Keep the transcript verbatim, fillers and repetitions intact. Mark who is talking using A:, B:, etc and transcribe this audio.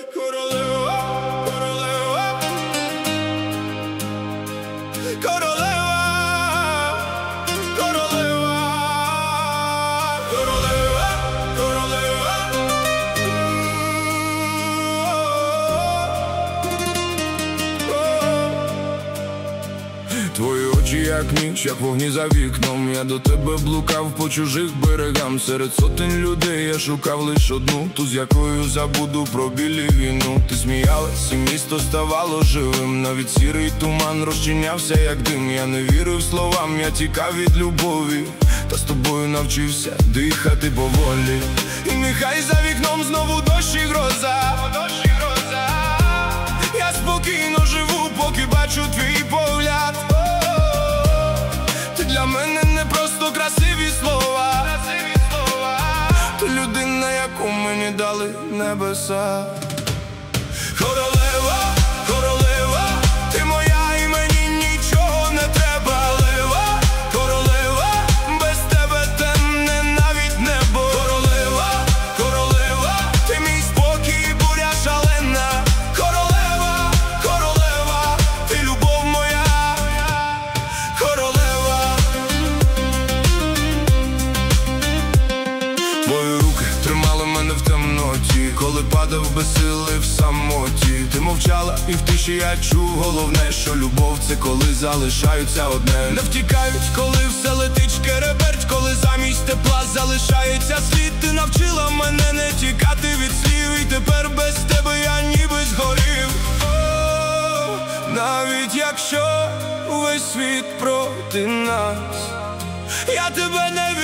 A: королева, королева, королева, королева, королева, королева. Твої очі як ніч, як вогні за вікном. Я до тебе блукав по чужих берегам. Серед сотень людей я шукав лиш одну, ту, з якою забуду про білі війну. Ти сміялась, і місто ставало живим. Навіть сірий туман розчинявся як дим. Я не вірив словам, я тікав від любові, та з тобою навчився дихати поволі. І нехай за вікном знову дощ і гроза, я спокійно живу, поки бачу твій погляд. Ти для мене не просто красиві слова, ти людина, яку мені дали небеса. Королева, королева, ти моя і мені нічого не треба. Королева, королева, без тебе темне навіть небо. Королева, королева, ти мій спокій і буря шалена. Королева, королева, ти любов моя. Королева. Твої руки тримали мене в темноті, коли падав без сили в самоті. Ти мовчала і в тиші я чув головне, що любов – це коли залишаються одне. Не втікають, коли все летить шкереберть, коли замість тепла залишається слід. Ти навчила мене не тікати від слів, і тепер без тебе я ніби згорів. О, навіть якщо весь світ проти нас, я тебе не